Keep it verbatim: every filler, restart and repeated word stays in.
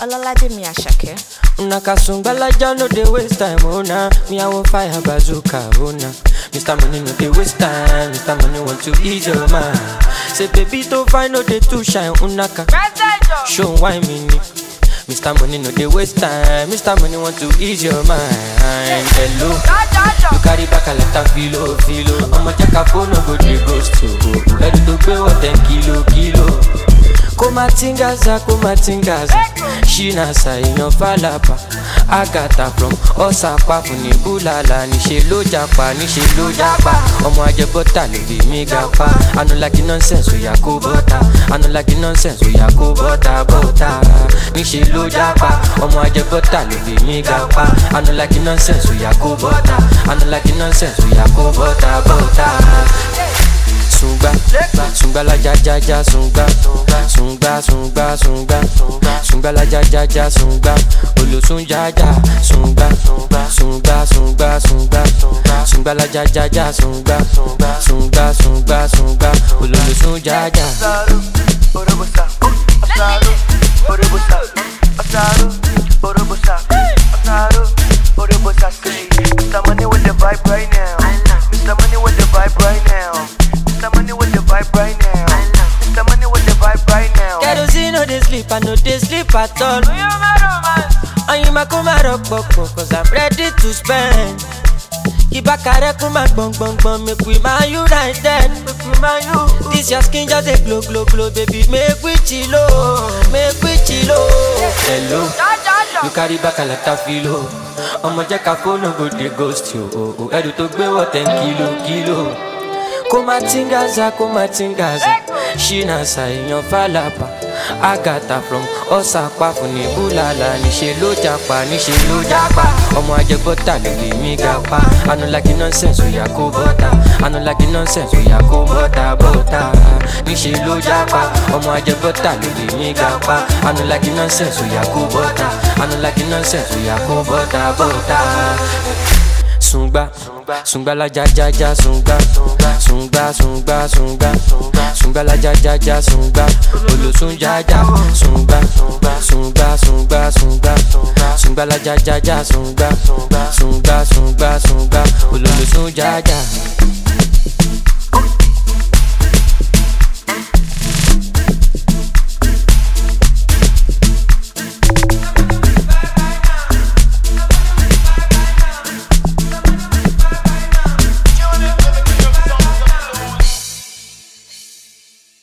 Olalaje mi Ashake. Unaka sungbalaja no dey waste time, oh nah. Me I want fire bazooka, oh nah. Mister Money no dey waste time, Mister Money want to ease your mind. Say baby to find no dey too shine, unaka. Show why me ni. Mister Money no dey waste time, Mister Money want to ease your mind. Hello, you carry back a lot of filo, filo. I'ma check a phone, no go dey ghost to. Ready to pay what ten kilo, kilo. Kumatingaza, kumatingaza. Shina sa inyo falapa. Agata from Osapa funi bulala. Nishe lo japa, nishe lo japa. Omo aje bota lo bi mi gapa. I no like the nonsense, we ya ko bota. I no like the nonsense, we ya ko bota, bota. Nishe lo japa. Omo aje bota lo bi mi gapa. I no like the nonsense, we ya ko bota. I no like the nonsense, we ya ko bota, bota. Sunga, sunga la ja ja ja sunga, sunga sunga sunga, sunga la ja ja ja sunga, olo sunja ja sunga, sunga sunga sunga, sunga la ja ja ja sunga, sunga sunga sunga, olo sunja ja. Asaru, orobosa, asaru, orobosa, asaru, orobosa, asaru, orobosa. Say, Mister Money with the vibe right now. Mister Money with the vibe right now. Mister Money with the vibe right now. Mister Money with the vibe right now. Kerosene no dey sleep, I no dey sleep at all. I'm a kuma rock boko, cause I'm ready to spend. Ibakare kuma bong bong bong, make we man united. This your skin just a glow glow glow, baby, make we chillo, make we chillo. Hello, you carry back a lot of filo. I'ma check a phone, no go dey ghost you. Oh oh, ready to pay what ten kilo, kilo. Kumatingaza, kumatingaza. Shina sa inyo falapa. Agata from Osapa funi bulala. Nishe lo japa, nishe lo japa. Omo aje bota lo bi mi gapa. I no like the nonsense, we ya ko bota. I no like the nonsense, we ya ko bota, bota. Nishe lo japa. Omo aje bota lo bi mi gapa. I no like the nonsense, we ya ko bota. I no like the nonsense, we ya ko bota, bota. Sunga, sunga la ja ja ja sunga, sunga sunga sunga, sunga la ja ja ja sunga, olo sunja ja sunga, sunga sunga sunga, sunga la ja ja ja sunga, sunga sunga sunga, olo sunja ja.